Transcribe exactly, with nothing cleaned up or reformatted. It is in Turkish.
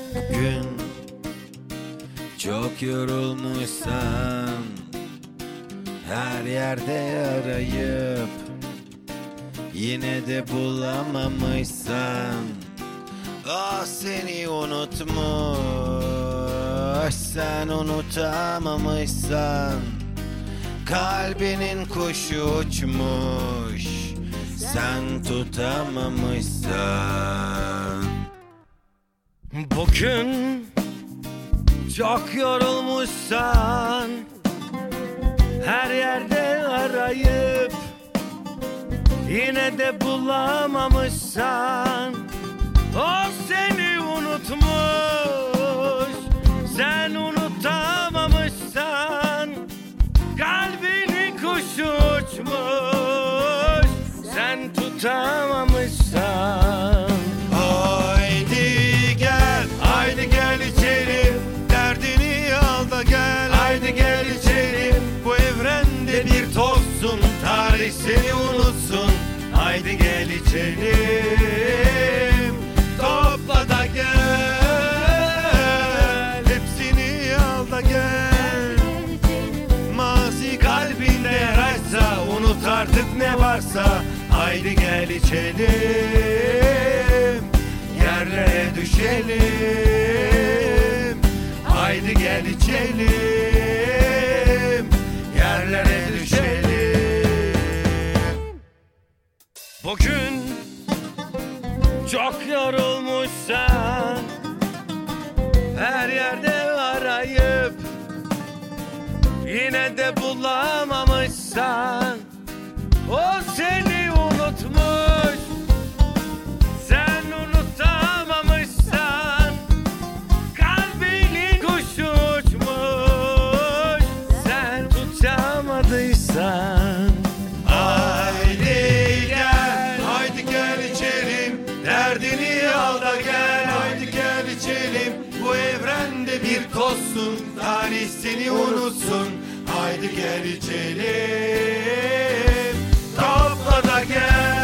Gün çok yorulmuşsan, her yerde arayıp yine de bulamamışsan, ah seni unutmuş, sen unutamamışsan, kalbinin kuşu uçmuş, sen tutamamışsan. Bugün çok yorulmuşsan, her yerde arayıp yine de bulamamışsan, o seni unutmuş, sen unutamamışsan, kalbini kuşu uçmuş, sen tutamamışsan. Haydi gel, haydi gel içeri, derdini al da gel. Haydi gel içeri, bu evrende bir tozsun, tarih seni unutsun. Haydi gel içeri, topla da gel, hepsini al da gel. Mazi kalbinde yaraysa, unut artık ne varsa. Haydi gel içelim, yerlere düşelim. Haydi gel içelim, yerlere düşelim. Bugün çok yorulmuşsan, her yerde arayıp yine de bulamamışsan, o seni unutmuş, sen unutamamışsan, kalbinin kuşu uçmuş, sen tutamadıysan. Haydi gel, haydi gel içelim, derdini al da gel. Haydi gel içelim, bu evrende bir tozsun, tarih seni unutsun. Haydi gel içelim, topla da gel.